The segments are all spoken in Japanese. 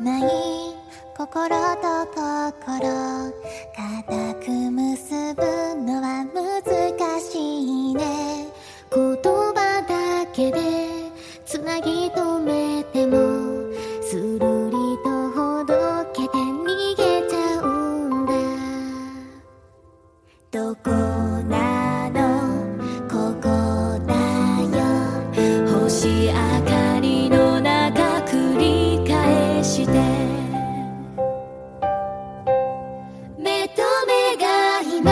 ない心と心固く結ぶのは難しいね。言葉だけでつなぎ止めてもするりとほどけて逃げちゃうんだ。どこなのここだよ。星明かりの中繰り返して目と目が今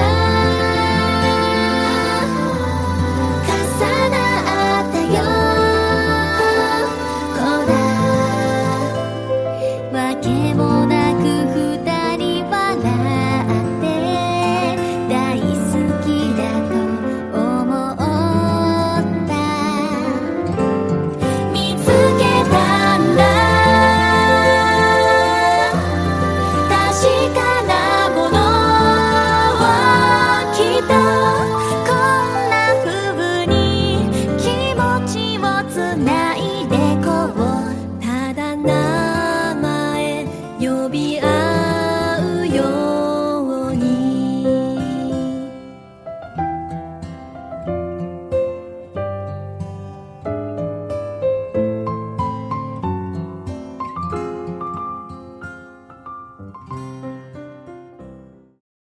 重なったよ。ほらわけもなく